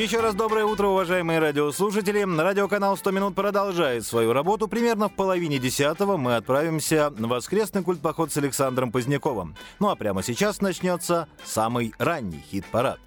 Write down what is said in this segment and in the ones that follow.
Еще раз доброе утро, уважаемые радиослушатели. Радиоканал 100 минут продолжает свою работу. Примерно в половине 10-го мы отправимся на воскресный культпоход с Александром Поздняковым. Ну а прямо сейчас начнется самый ранний хит-парад.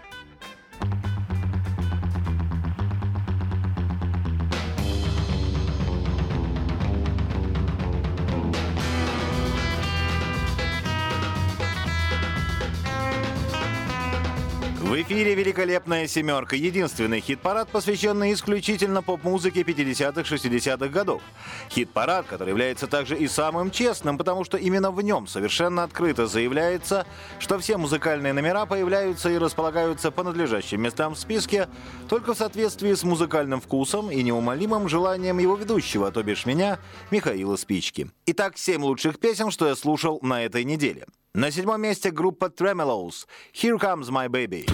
В эфире «Великолепная семерка», единственный хит-парад, посвященный исключительно поп-музыке 50-х, 60-х годов. Хит-парад, который является также и самым честным, потому что именно в нем совершенно открыто заявляется, что все музыкальные номера появляются и располагаются по надлежащим местам в списке только в соответствии с музыкальным вкусом и неумолимым желанием его ведущего, то бишь меня, Михаила Спички. Итак, 7 лучших песен, что я слушал на этой неделе. На 7-м месте группа Tremeloes «Here Comes My Baby».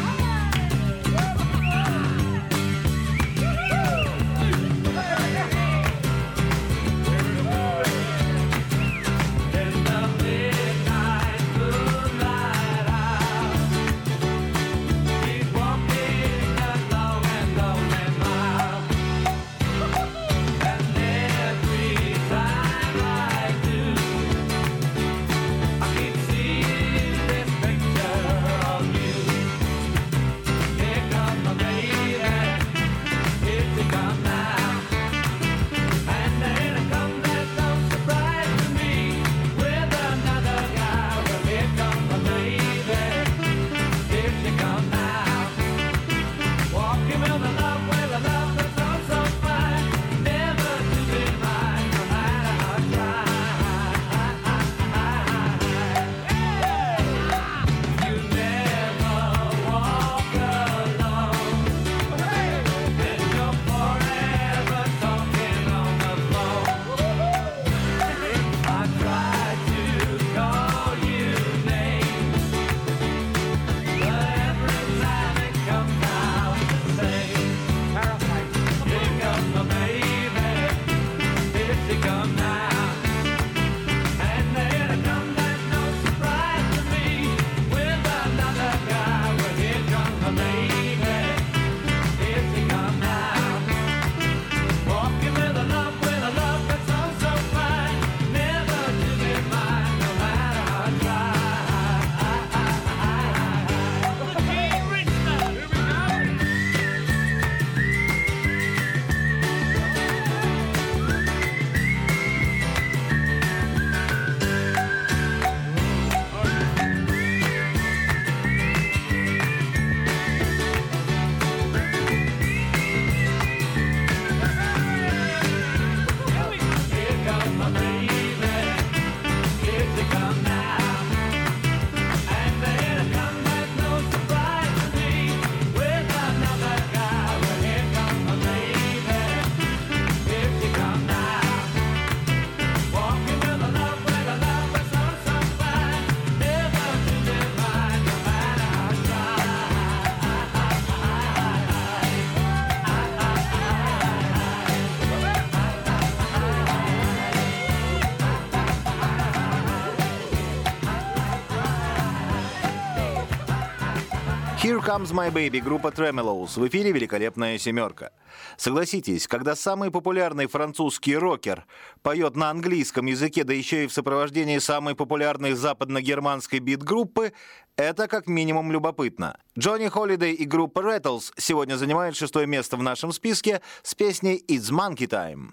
«Here Comes My Baby», группа Tremeloes. В эфире «Великолепная семерка». Согласитесь, когда самый популярный французский рокер поет на английском языке, да еще и в сопровождении самой популярной западно-германской бит-группы, это как минимум любопытно. Джонни Холидей и группа Rattles сегодня занимают 6-е место в нашем списке с песней «It's Monkey Time».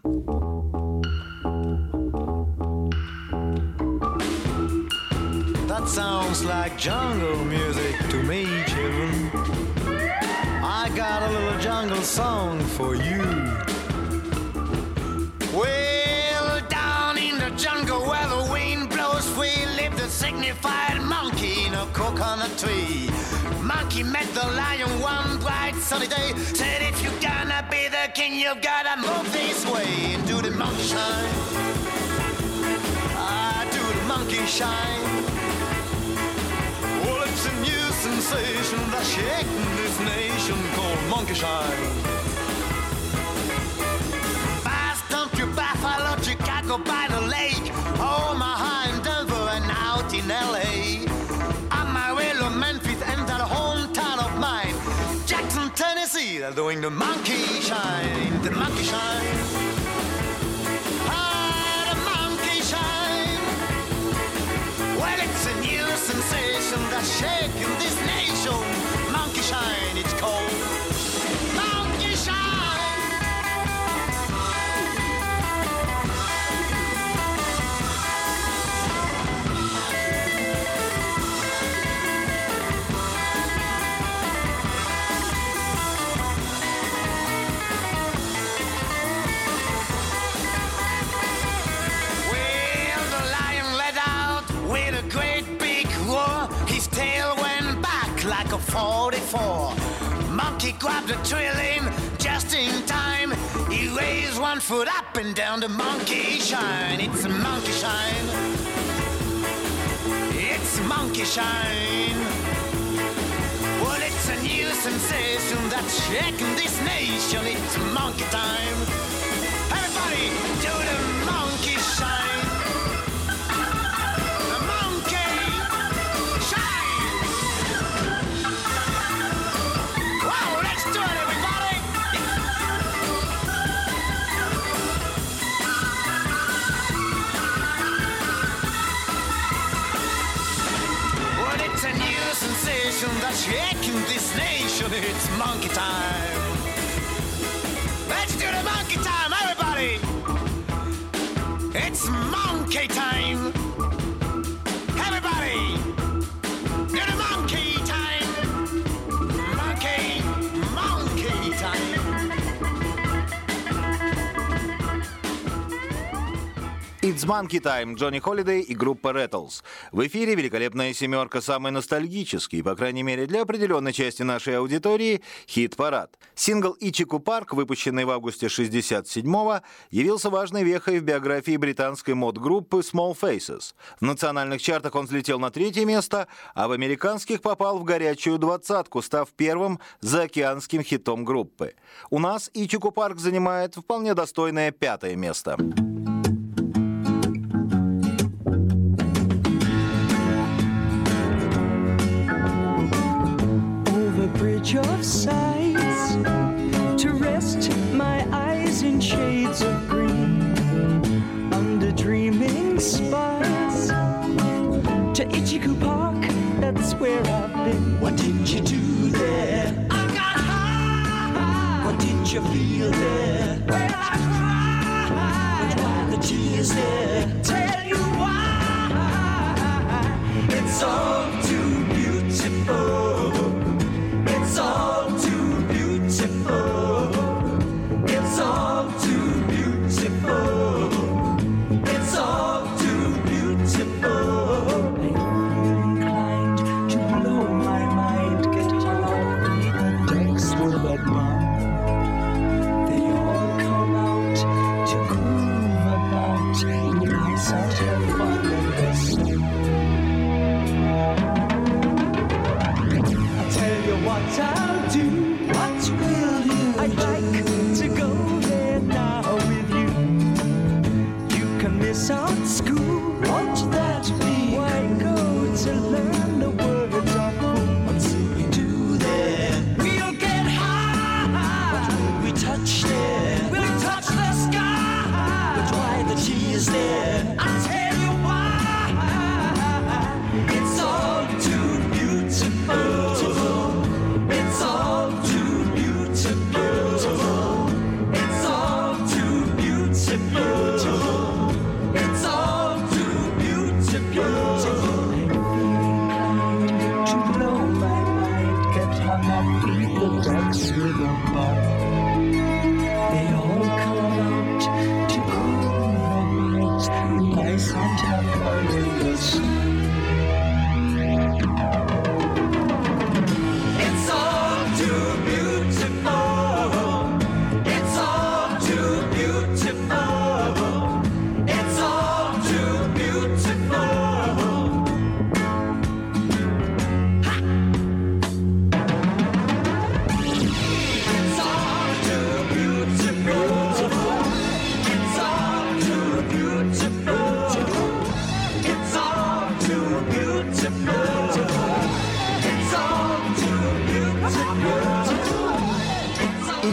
That sounds like jungle music to me, children. I got a little jungle song for you. Well, down in the jungle where the wind blows free lived a signified monkey in a coconut tree. Monkey met the lion one bright sunny day. Said if you're gonna be the king, you've gotta move this way and do the monkey shine. I do the monkey shine. Well, it's a new sensation that's shaking this nation called monkey shine. Fast country, Buffalo, Chicago by the lake, Omaha and Denver and out in LA. Amarillo, Memphis and that hometown of mine, Jackson, Tennessee. they're doing the monkey shine, the monkey shine. Ah, the monkey shine. Well, it's a new sensation that's shaking this nation. Monkey shine, it's called. Monkey shine. His tail went back like a 44. Monkey grabbed the trailing just in time. He raised one foot up and down. The monkey shine. It's a monkey shine. It's a monkey shine. Well, it's a new sensation that's shaking this nation. It's monkey time. Everybody do the monkey shine. That's shaking this nation. It's monkey time. Let's do the monkey time, everybody. It's monkey time. Everybody, do the monkey time. Monkey time. It's Monkey Time, Джонни Холидей и группа Rattles. В эфире великолепная семерка, самый ностальгический, по крайней мере для определенной части нашей аудитории, хит-парад. Сингл «Ичику Парк», выпущенный в августе 1967-го, явился важной вехой в биографии британской мод-группы Small Faces. В национальных чартах он взлетел на 3-е место, а в американских попал в горячую двадцатку, став первым заокеанским хитом группы. У нас «Ичику Парк» занимает вполне достойное 5-е место. Bridge of sights to rest my eyes in shades of green under dreaming spires to Ichiku Park, that's where I've been. What did you do there? I got high. What did you feel there? Well, I cried. But why the tears there? Tell you why. It's all too beautiful. It's all too beautiful. It's all too beautiful. It's all too beautiful. I feel inclined to blow my mind, get along the decks full of mud. They all come out to groove about, and I sat here fun in the sun.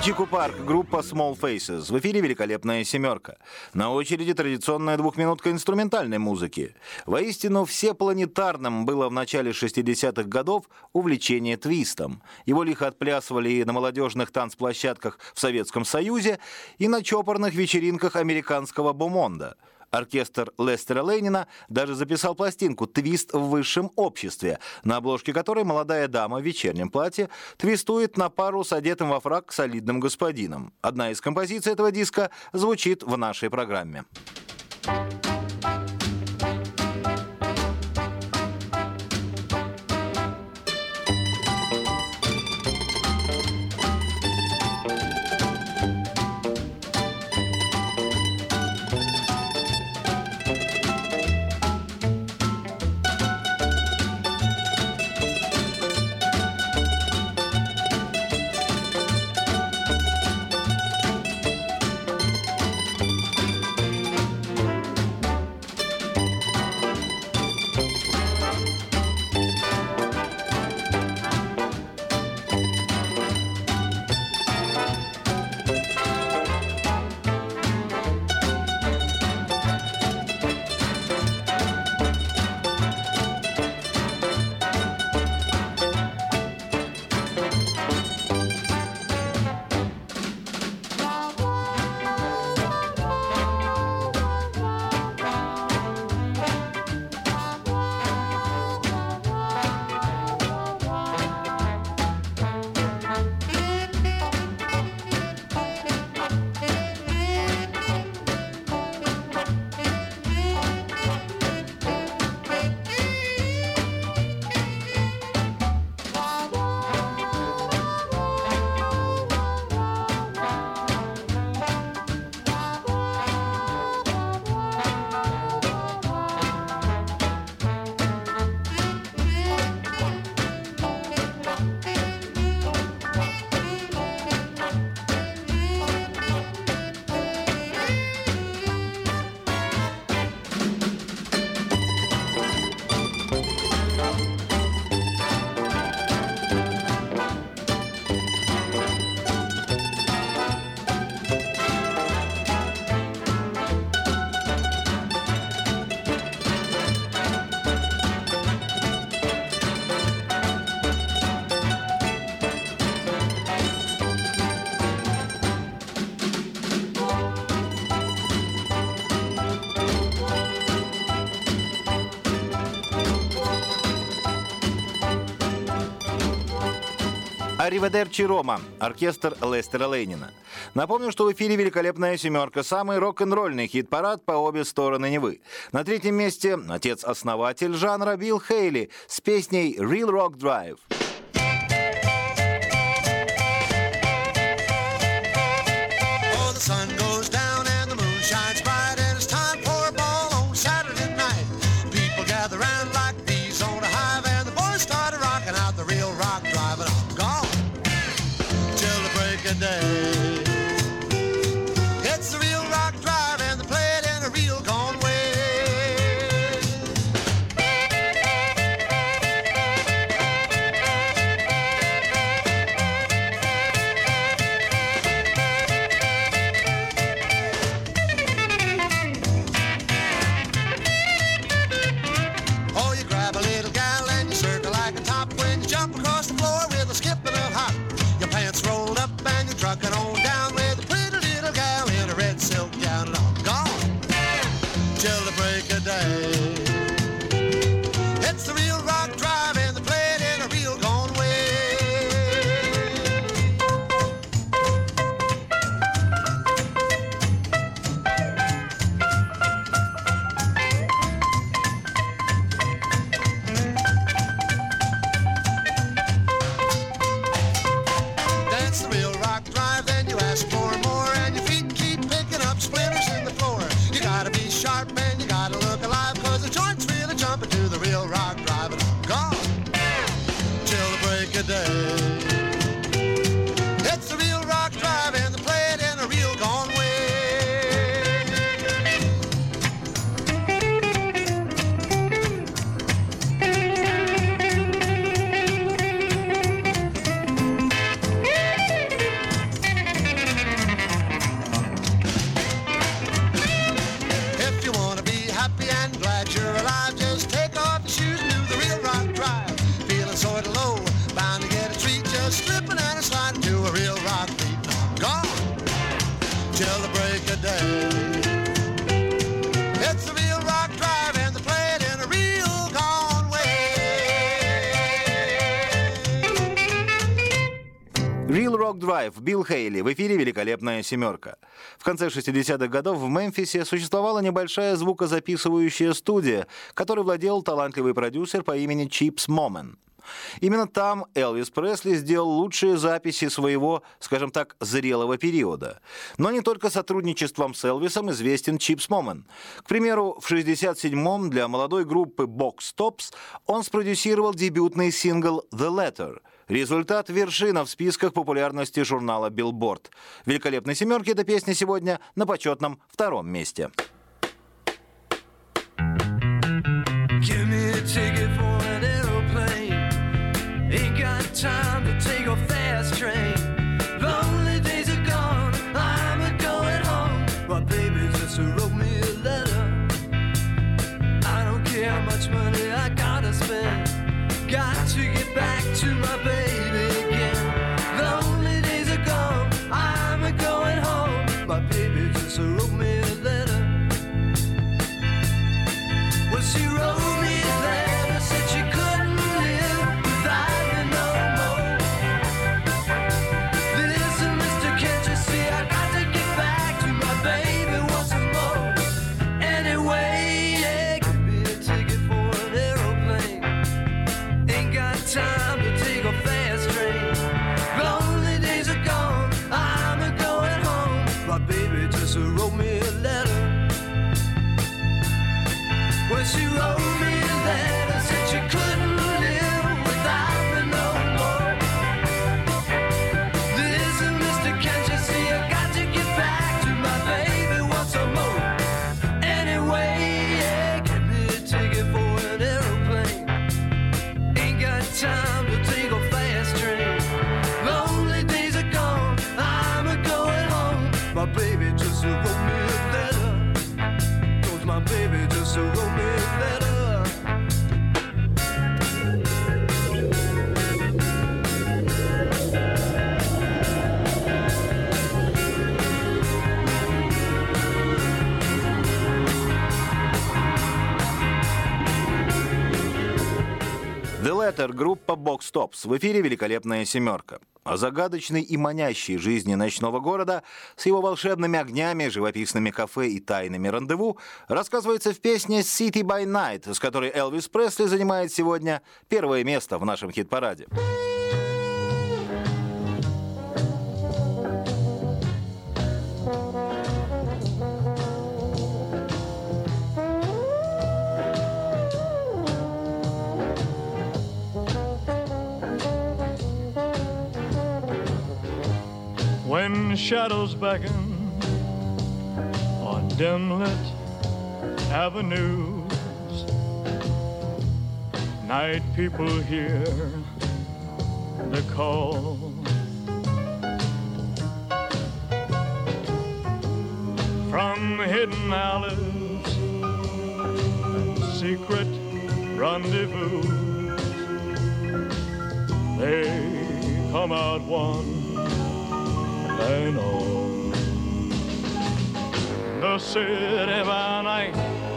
Кинчику Парк, группа Small Faces. В эфире «Великолепная семерка». На очереди традиционная двухминутка инструментальной музыки. Воистину, всепланетарным было в начале 60-х годов увлечение твистом. Его лихо отплясывали и на молодежных танцплощадках в Советском Союзе, и на чопорных вечеринках американского бомонда. Оркестр Лестера Лейнина даже записал пластинку «Твист в высшем обществе», на обложке которой молодая дама в вечернем платье твистует на пару с одетым во фрак солидным господином. Одна из композиций этого диска звучит в нашей программе. «Ариведерчи, Рома», оркестр Лестера Лейнина. Напомню, что в эфире «Великолепная семерка», самый рок-н-ролльный хит-парад по обе стороны Невы. На третьем месте отец-основатель жанра Билл Хейли с песней «Real Rock Drive». Real Rock Drive, Билл Хейли. В эфире «Великолепная семерка». В конце 60-х годов в Мемфисе существовала небольшая звукозаписывающая студия, которой владел талантливый продюсер по имени Чипс Момен. Именно там Элвис Пресли сделал лучшие записи своего, скажем так, зрелого периода. Но не только сотрудничеством с Элвисом известен Чипс Момен. К примеру, в 1967-м для молодой группы Box Tops он спродюсировал дебютный сингл «The Letter». Результат — вершина в списках популярности журнала Billboard. В «Великолепной семерке» эта песня сегодня на почетном 2-м месте. Give me a ticket for an aeroplane. Ain't got time to take a fast train. Lonely days are gone, I'm a-going home. My baby just wrote me a letter. I don't care how much money I gotta spend. Got to get back to my baby again. Lonely days are gone, I'm a-going home. My baby just wrote me a letter. Well, she wrote me a letter, said she couldn't live without me no more. Listen, mister, can't you see I got to get back to my baby once more. Anyway, yeah, give me a ticket for an aeroplane. Ain't got time to take a fast train. Lonely days are gone, I'm a-going home. My baby just wrote me a letter. Well, she wrote me a letter, said she couldn't live without me no more. Listen, mister, can't you see I got to get back to my baby once more. Anyway, yeah, give me a ticket for an aeroplane. Ain't got time to take a fast train. Lonely days are gone, I'm a-going home. My baby just wrote me a letter. 'Cause my baby just wrote me a letter. The Letter, группа Box Tops. В эфире «Великолепная семерка». О загадочной и манящей жизни ночного города с его волшебными огнями, живописными кафе и тайными рандеву рассказывается в песне «City by Night», с которой Элвис Пресли занимает сегодня 1-е место в нашем хит-параде. When shadows beckon on dim-lit avenues, night people hear the call. From hidden alleys and secret rendezvous, they come out one and all. The city by night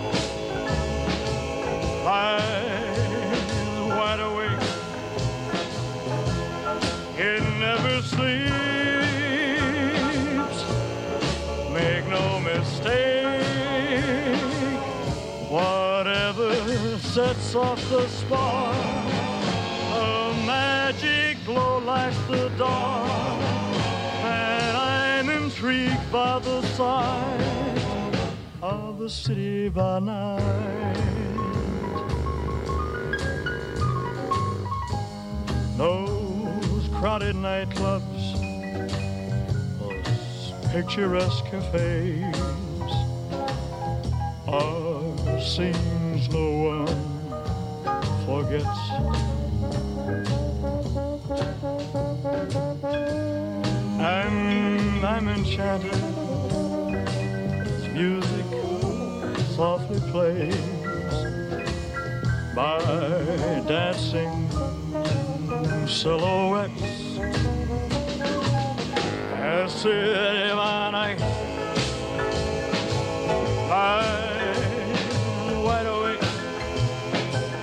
lies wide awake. It never sleeps, make no mistake. Whatever sets off the spark, a magic glow lights the dark. Intrigued by the sight of the city by night. Those crowded nightclubs, those picturesque cafes are scenes no one forgets. And I'm enchanted as music softly plays by dancing silhouettes. As city by night lies wide awake,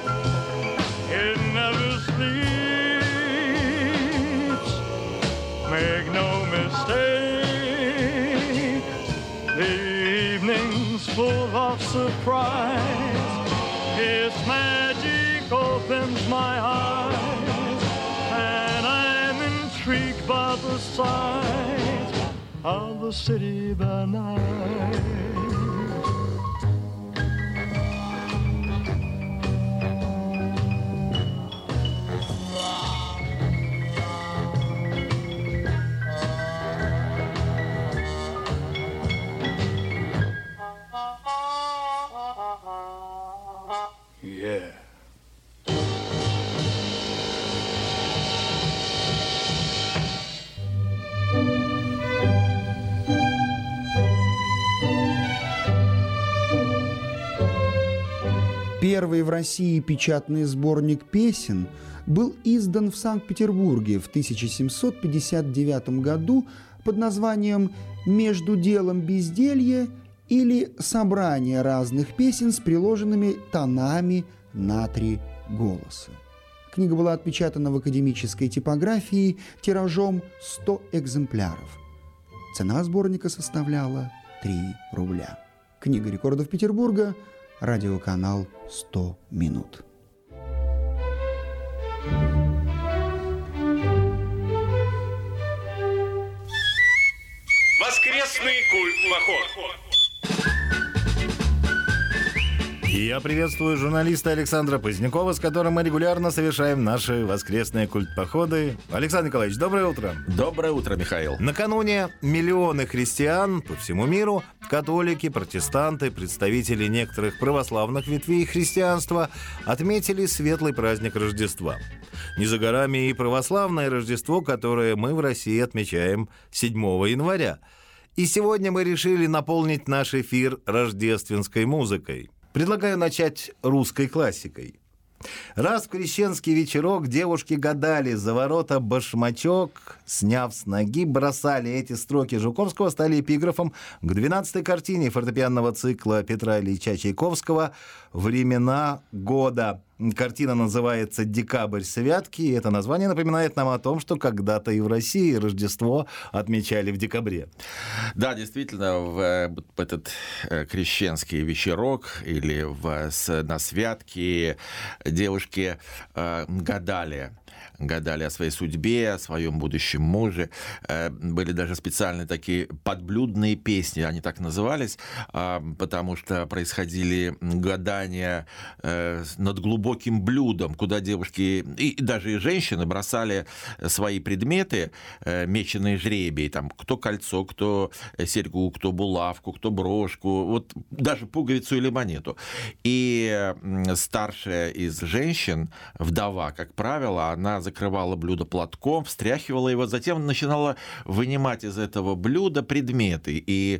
it never sleeps, surprise. Its magic opens my eyes, and I'm intrigued by the sight of the city by night. Yeah. Первый в России печатный сборник песен был издан в Санкт-Петербурге в 1759 году под названием «Между делом безделье» или «Собрание разных песен с приложенными тонами на 3 голоса». Книга была отпечатана в академической типографии тиражом 100 экземпляров. Цена сборника составляла 3 рубля. Книга рекордов Петербурга, радиоканал «100 минут». Воскресный культ-поход. Я приветствую журналиста Александра Позднякова, с которым мы регулярно совершаем наши воскресные культпоходы. Александр Николаевич, доброе утро. Доброе утро, Михаил. Накануне миллионы христиан по всему миру, католики, протестанты, представители некоторых православных ветвей христианства отметили светлый праздник Рождества. Не за горами и православное Рождество, которое мы в России отмечаем 7 января. И сегодня мы решили наполнить наш эфир рождественской музыкой. Предлагаю начать русской классикой. Раз в крещенский вечерок девушки гадали за ворота башмачок, сняв с ноги, бросали эти строки Жуковского, стали эпиграфом к 12-й картине фортепианного цикла Петра Ильича Чайковского «Времена года». Картина называется «Декабрь святки», и это название напоминает нам о том, что когда-то и в России Рождество отмечали в декабре. Да, действительно, в этот крещенский вечерок или на святки девушки гадали о своей судьбе, о своем будущем муже. Были даже специальные такие подблюдные песни, они так назывались, потому что происходили гадания над глубоким блюдом, куда девушки, и даже и женщины бросали свои предметы, меченые жребий, там, кто кольцо, кто серьгу, кто булавку, кто брошку, вот даже пуговицу или монету. И старшая из женщин, вдова, как правило, она закрывала блюдо платком, встряхивала его, затем начинала вынимать из этого блюда предметы. И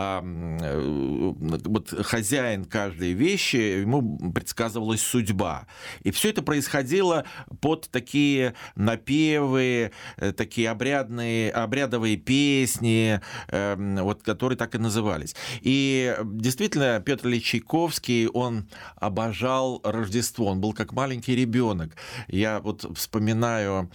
вот хозяин каждой вещи, ему предсказывалась судьба. И все это происходило под такие напевы, такие обрядовые песни, вот, которые так и назывались. И действительно, Петр Ильич Чайковский, он обожал Рождество, он был как маленький ребенок. Я вот вспоминаю,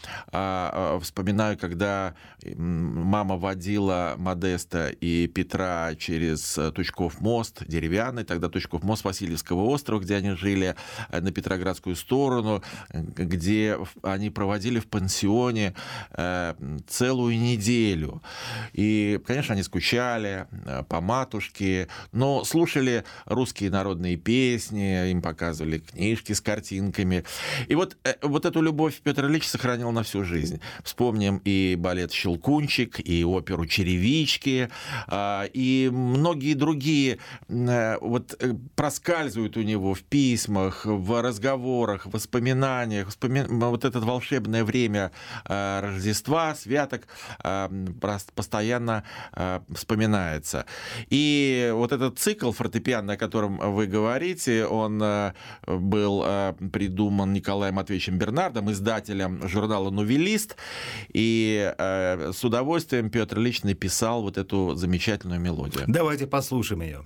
когда мама водила Модеста и Петра через Тучков мост, деревянный, тогда Тучков мост Васильевского острова, где они жили, на Петроградскую сторону, где они проводили в пансионе целую неделю. И, конечно, они скучали по матушке, но слушали русские народные песни, им показывали книжки с картинками. И вот эту любовь Петр Ильич сохранил на всю жизнь. Вспомним и балет «Щелкунчик», и оперу «Черевички», и многие другие вот проскальзывают у него в письмах, в разговорах, в воспоминаниях. Вот это волшебное время Рождества, святок постоянно вспоминается. И вот этот цикл фортепианный, о котором вы говорите, он был придуман Николаем Матвеевичем Бернардом, издателем журнала «Новеллист», и с удовольствием Петр Ильич написал вот эту замечательную мелодию. Давайте послушаем ее.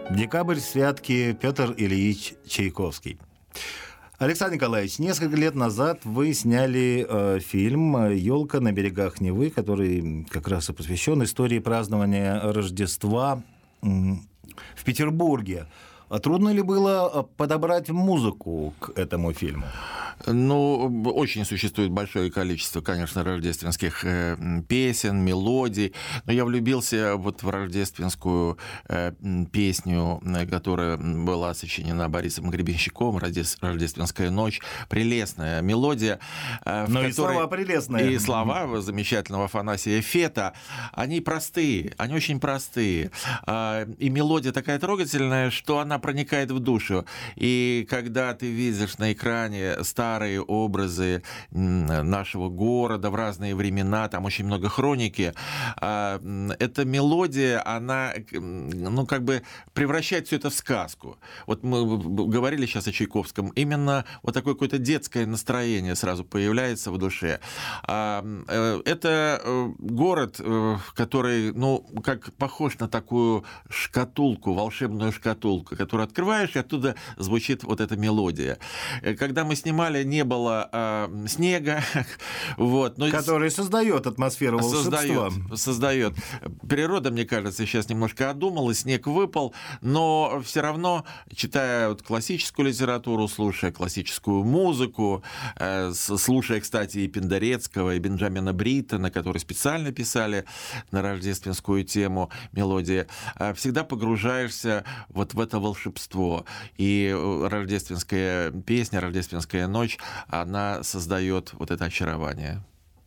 Декабрь, святки, Петр Ильич Чайковский. Александр Николаевич, несколько лет назад вы сняли фильм «Елка на берегах Невы», который как раз и посвящен истории празднования Рождества в Петербурге. А трудно ли было подобрать музыку к этому фильму? Ну, очень существует большое количество, конечно, рождественских песен, мелодий, но я влюбился вот в рождественскую песню, которая была сочинена Борисом Гребенщиком, «Рождественская ночь». Прелестная мелодия. Но и слова прелестные. И слова замечательного Афанасия Фета, они простые, они очень простые. И мелодия такая трогательная, что она проникает в душу. И когда ты видишь на экране старые образы нашего города в разные времена, там очень много хроники, эта мелодия, она, ну, как бы превращает все это в сказку. Вот мы говорили сейчас о Чайковском, именно вот такое какое-то детское настроение сразу появляется в душе. Это город, который, ну, как похож на такую шкатулку, волшебную шкатулку, которую открываешь, и оттуда звучит вот эта мелодия. Когда мы снимали, не было снега, вот, но который создает атмосферу волшебства. Создает. Природа, мне кажется, сейчас немножко одумалась, снег выпал, но все равно, читая вот классическую литературу, слушая классическую музыку, слушая, кстати, и Пендорецкого, и Бенджамина Бриттона, которые специально писали на рождественскую тему мелодии, всегда погружаешься вот в это волшебство. И рождественская песня, рождественская ночь, она создает вот это очарование.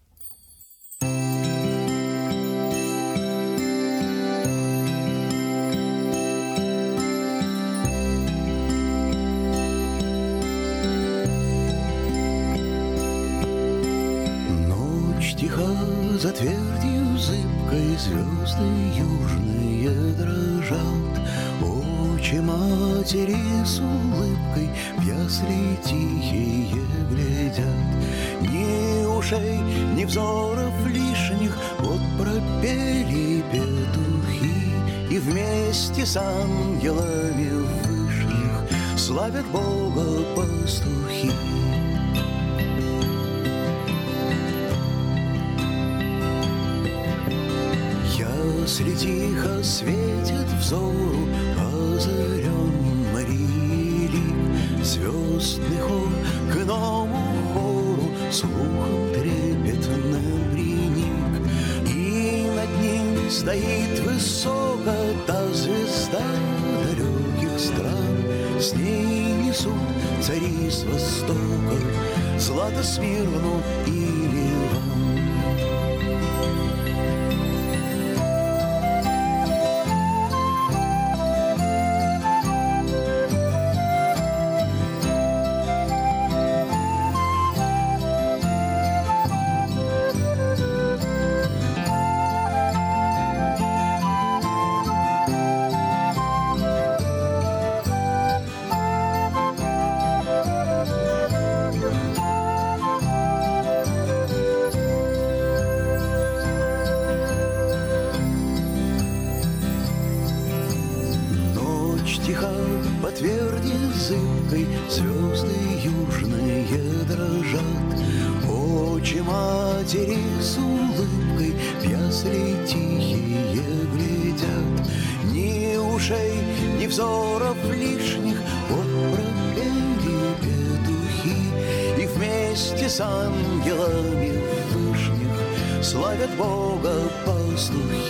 Ночь тиха за твердью зыбкой, звезды южные дрожат. Очи матери с улыбкой в ясли тихие глядят. Ни ушей, ни взоров лишних вот пропели петухи, и вместе с ангелами вышних славят Бога пастухи. Ясли тихо светят взору озаренным Марии лик, звездный хор к иному хору слухом трепетным приник, и над ним стоит высоко та звезда далеких стран. С ней несут цари с востока злато Смирну и Ливан. Звезды южные дрожат, очи матери с улыбкой в ясли тихие глядят. Ни ушей, ни взоров лишних вот пропели петухи, и вместе с ангелами вышних славят Бога пастухи.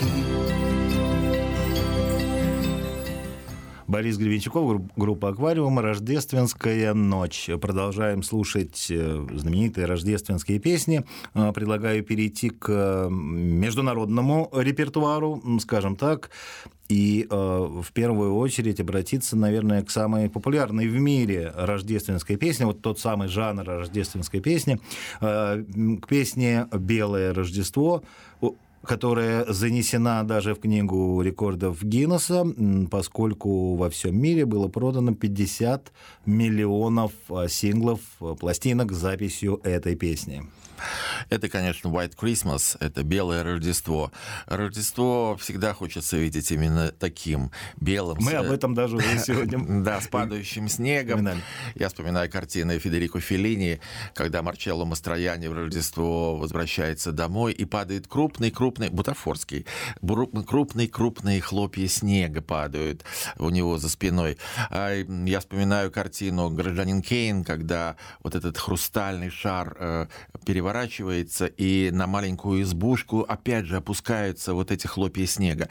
Борис Гребенщиков, группа «Аквариум», «Рождественская ночь». Продолжаем слушать знаменитые рождественские песни. Предлагаю перейти к международному репертуару, скажем так, и в первую очередь обратиться, наверное, к самой популярной в мире рождественской песне, вот тот самый жанр рождественской песни, к песне «Белое Рождество», которая занесена даже в книгу рекордов Гиннесса, поскольку во всем мире было продано 50 миллионов синглов, пластинок с записью этой песни. Это, конечно, White Christmas, это белое Рождество. Рождество всегда хочется видеть именно таким, белым. Мы об этом даже сегодня... Да, с падающим снегом. Я вспоминаю картины Федерико Феллини, когда Марчелло Мастроянни в Рождество возвращается домой, и падает крупный, бутафорский, крупные хлопья снега падают у него за спиной. Я вспоминаю картину «Гражданин Кейн», когда вот этот хрустальный шар переворачивается, и на маленькую избушку опять же опускаются вот эти хлопья снега.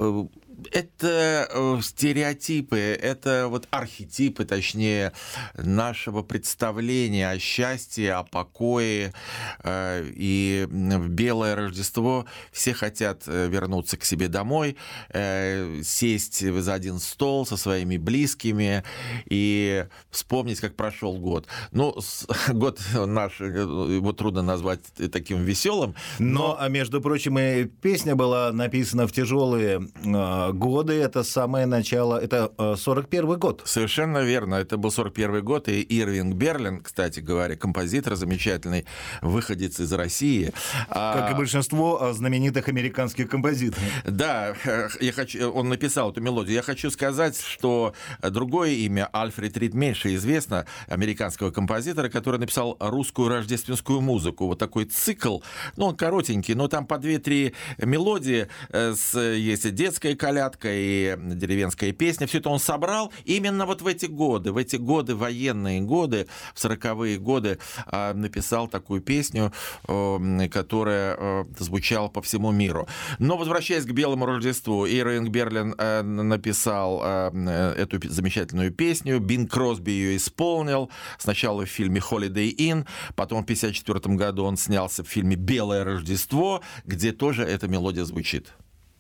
Это стереотипы, это вот архетипы, точнее, нашего представления о счастье, о покое. И в белое Рождество все хотят вернуться к себе домой, сесть за один стол со своими близкими и вспомнить, как прошел год. Ну, год наш, его трудно назвать таким веселым. Но, между прочим, и песня была написана в тяжелые годы, это самое начало, это 41 год. Совершенно верно, это был 41 год, и Ирвинг Берлин, кстати говоря, композитор замечательный, выходец из России. Как и большинство знаменитых американских композиторов. Да, он написал эту мелодию. Я хочу сказать, что другое имя, Альфред Рид, меньше известно, американского композитора, который написал русскую рождественскую музыку. Вот такой цикл, ну, он коротенький, но там по 2-3 мелодии, есть детская колядка и деревенская песня. Все это он собрал именно вот в эти годы, военные годы, в 40-е годы, написал такую песню, которая звучала по всему миру. Но, возвращаясь к белому Рождеству, Ирвинг Берлин написал эту замечательную песню, Бинг Кросби ее исполнил, сначала в фильме «Holiday Inn», потом в 1954 году он снялся в фильме «Белое Рождество», где тоже эта мелодия звучит.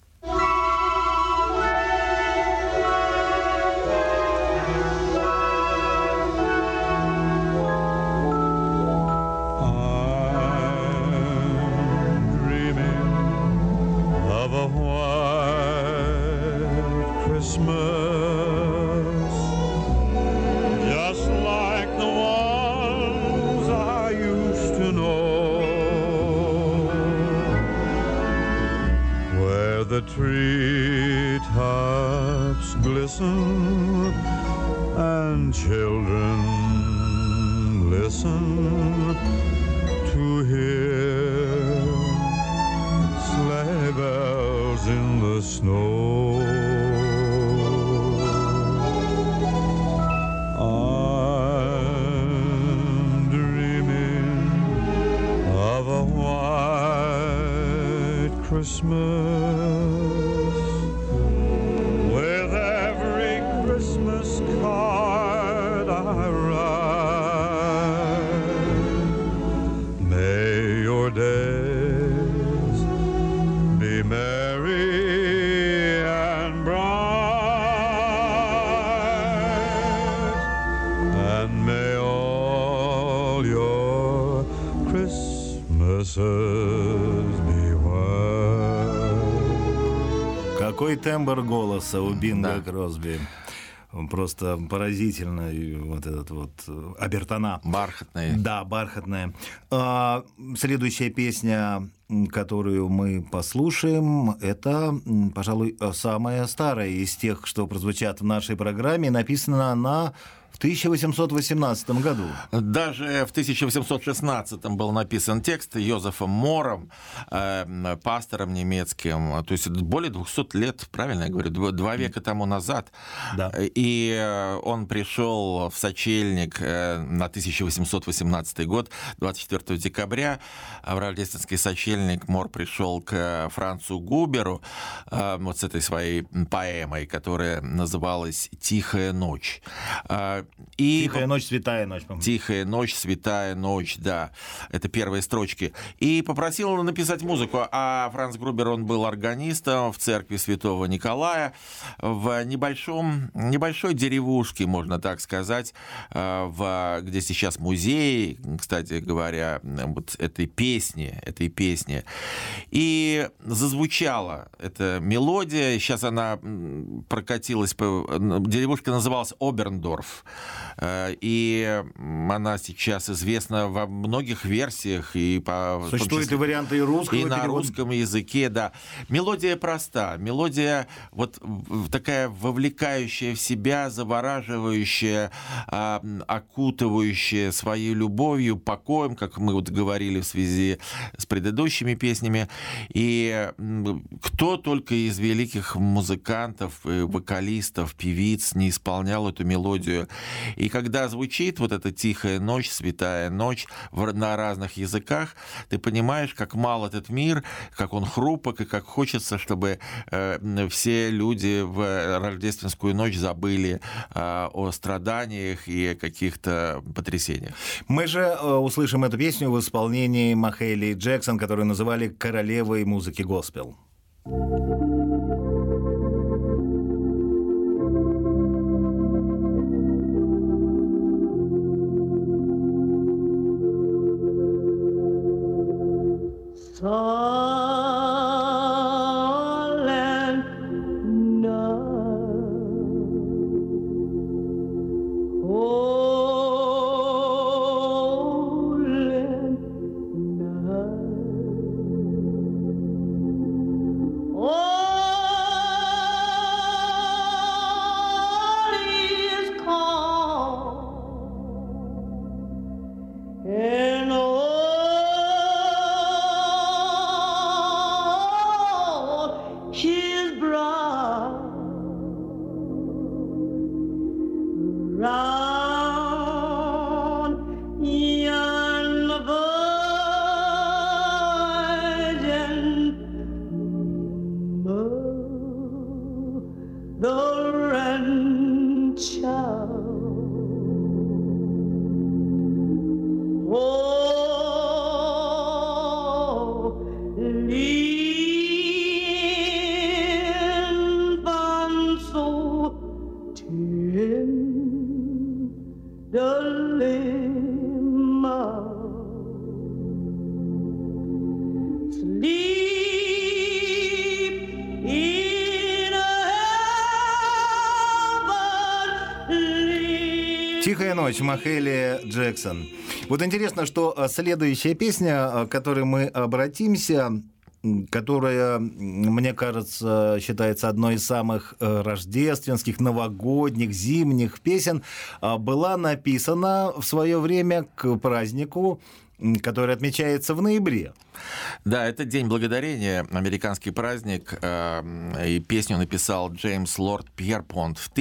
The treetops glisten and children listen to hear sleigh bells in the snow. I'm dreaming of a white Christmas. Какой тембр голоса у Бинга Кросби. Просто поразительно. Вот этот вот обертона. Бархатная. Да, бархатная. Следующая песня, которую мы послушаем, это, пожалуй, самая старая из тех, что прозвучат в нашей программе. Написана она в 1818 году. Даже в 1816 был написан текст Йозефом Мором, пастором немецким, то есть более 200 лет, правильно я говорю, 2 века тому назад. Да. И он пришел в сочельник на 1818 год, 24 декабря, в рождественский сочельник Мор пришел к Францу Губеру вот с этой своей поэмой, которая называлась «Тихая ночь». «Тихая ночь, святая ночь», по-моему. «Тихая ночь, святая ночь», да. Это первые строчки. И попросил его написать музыку. А Франц Грубер, он был органистом в церкви Святого Николая в небольшой деревушке, можно так сказать, где сейчас музей, кстати говоря, вот этой песни. И зазвучала эта мелодия. Сейчас она прокатилась. Деревушка называлась Оберндорф. И она сейчас известна во многих версиях. Существуют и варианты и русского и на перевода. русском языке, да. Мелодия проста. Мелодия вот такая вовлекающая в себя, завораживающая, окутывающая своей любовью, покоем, как мы вот говорили в связи с предыдущими песнями. И кто только из великих музыкантов, вокалистов, певиц не исполнял эту мелодию. И когда звучит вот эта тихая ночь, святая ночь на разных языках, ты понимаешь, как мал этот мир, как он хрупок, и как хочется, чтобы все люди в рождественскую ночь забыли о страданиях и о каких-то потрясениях. Мы же услышим эту песню в исполнении Махейли Джексон, которую называли королевой музыки госпел. «Тихая ночь» Махейли Джексон. Вот интересно, что следующая песня, к которой мы обратимся, которая, мне кажется, считается одной из самых рождественских, новогодних, зимних песен, была написана в свое время к празднику, который отмечается в ноябре. Да, это День Благодарения, американский праздник, и песню написал Джеймс Лорд Пьерпонт в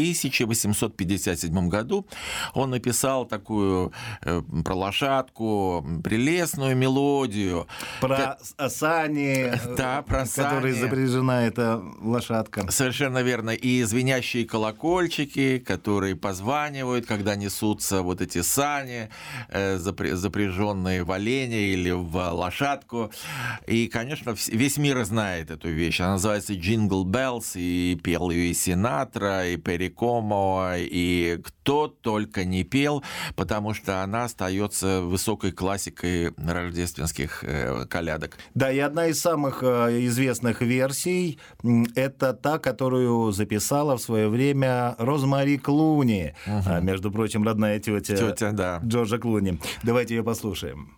1857 году. Он написал такую про лошадку, прелестную мелодию. Про сани, да, про в которой запряжена эта лошадка. Совершенно верно. И звенящие колокольчики, которые позванивают, когда несутся вот эти сани, запряженные в оленя или в лошадку. И, конечно, весь мир знает эту вещь. Она называется «Jingle Bells», и пел ее и Синатра, и Перри Комо, и кто только не пел, потому что она остается высокой классикой рождественских колядок. Да, и одна из самых известных версий – это та, которую записала в свое время Розмари Клуни, между прочим, родная тетя да. Джорджа Клуни. Давайте ее послушаем.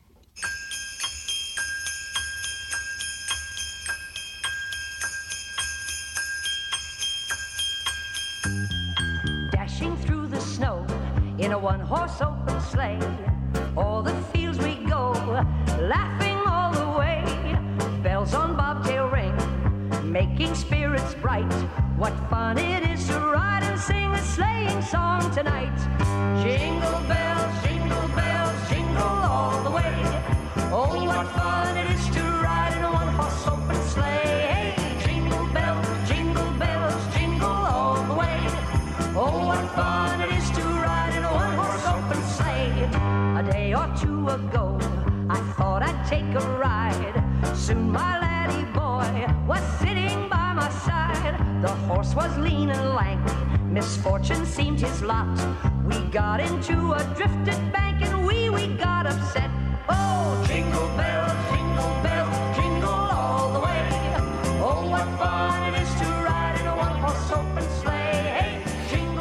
Dashing through the snow in a one-horse open sleigh, o'er the fields we go, laughing all the way. Bells on bobtail ring, making spirits bright. What fun it is to ride and sing a sleighing song tonight. Jingle bells, jingle all the way. Oh, what fun it is to ride in a one-horse open sleigh. Hey, jingle bells, jingle all the way. Oh, what fun it is to ride in a one-horse open sleigh. A day or two ago, I thought I'd take a ride. Soon my laddie boy was sitting by my side. The horse was lean and lank, misfortune seemed his lot. We got into a drifted bank and we got upset. Oh, jingle bells, jingle all the way. Oh, what fun it is to ride in a one-horse open sleigh. Hey, jingle bells.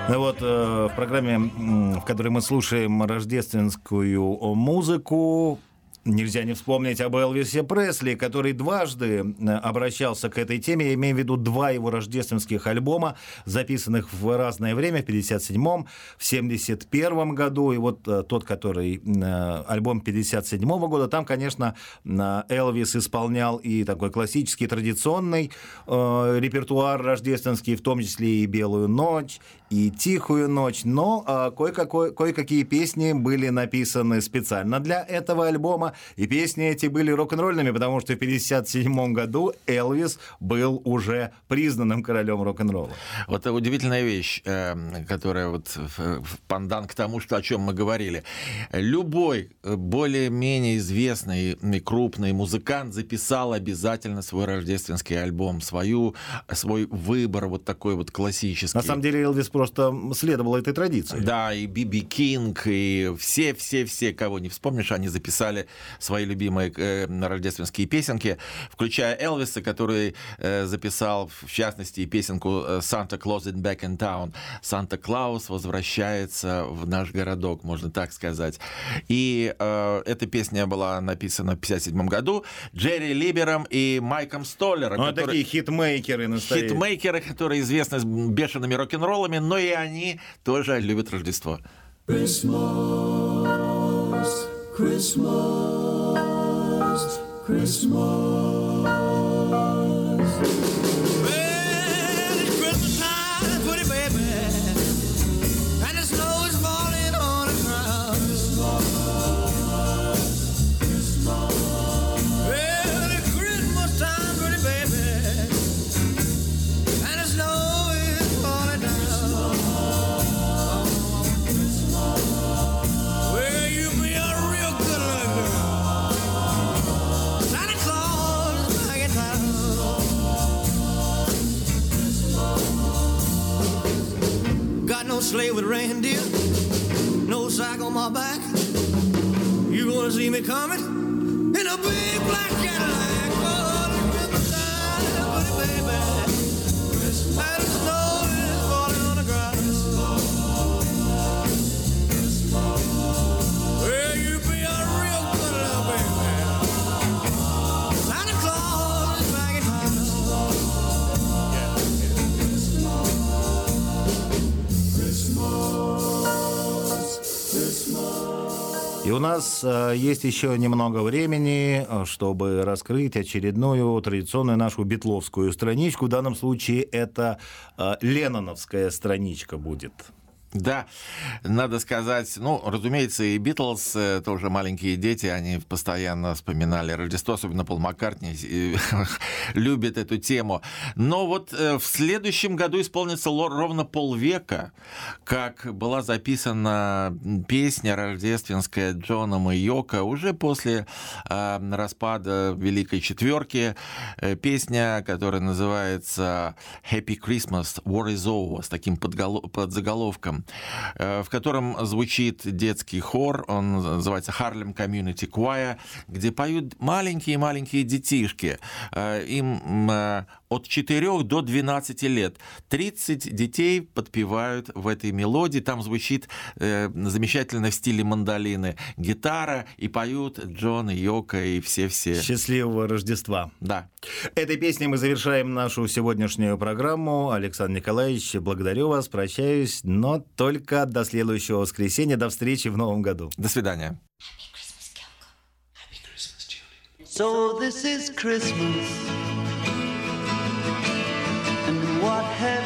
Вот в программе, в которой мы слушаем рождественскую музыку, нельзя не вспомнить об Элвисе Пресли, который дважды обращался к этой теме. Я имею в виду 2 его рождественских альбома, записанных в разное время, в 57-м, в 71-м году. И вот тот, который альбом 57-го года, там, конечно, Элвис исполнял и такой классический, традиционный репертуар рождественский, в том числе и «Белую ночь», и «Тихую ночь». Но кое-какие песни были написаны специально для этого альбома. И песни эти были рок-н-ролльными, потому что в 1957 году Элвис был уже признанным королем рок-н-ролла. Вот удивительная вещь, которая вот в пандан к тому, о чем мы говорили. Любой более-менее известный и крупный музыкант записал обязательно свой рождественский альбом, свой выбор вот такой вот классический. На самом деле Элвис просто следовал этой традиции. Да, и Би Кинг, и все, кого не вспомнишь, они записали свои любимые рождественские песенки, включая Элвиса, который записал, в частности, песенку «Santa Claus is back in town». «Санта-Клаус возвращается в наш городок», можно так сказать. И эта песня была написана в 1957 году Джерри Либером и Майком Столлером. Ну, такие хитмейкеры настоящие. Хитмейкеры, которые известны бешеными рок-н-роллами, но и они тоже любят Рождество. Christmas, Christmas. Well, it's Christmas time, pretty baby, and the snow is falling on the ground. Christmas. Well, it's Christmas time, pretty baby, and the snow is falling down. Well, you be a real good little girl. Santa Claus is back in town. Got no sleigh with reindeer, no sack on my back. You gonna see me coming in a big black Cadillac. Oh, it's Christmas time, pretty baby, and the snow is falling on the ground. Well, you be a real good little baby. Santa Claus is back in town. И у нас есть еще немного времени, чтобы раскрыть очередную традиционную нашу битловскую страничку. В данном случае это ленноновская страничка будет. Да, надо сказать, ну, разумеется, и Битлз, тоже маленькие дети, они постоянно вспоминали Рождество, особенно Пол Маккартни любит эту тему. Но вот в следующем году исполнится ровно полвека, как была записана песня рождественская Джоном и Йоко уже после распада Великой Четверки. Песня, которая называется «Happy Christmas, War is Over», с таким подзаголовком, в котором звучит детский хор, он называется Harlem Community Choir, где поют маленькие-маленькие детишки. Им от 4 до 12 лет. 30 детей подпевают в этой мелодии. Там звучит замечательно в стиле мандолины гитара, и поют Джон и Йоко и все-все. Счастливого Рождества. Да. Этой песней мы завершаем нашу сегодняшнюю программу. Александр Николаевич, благодарю вас, прощаюсь, но только до следующего воскресенья. До встречи в Новом году. До свидания. So this is Christmas, and what have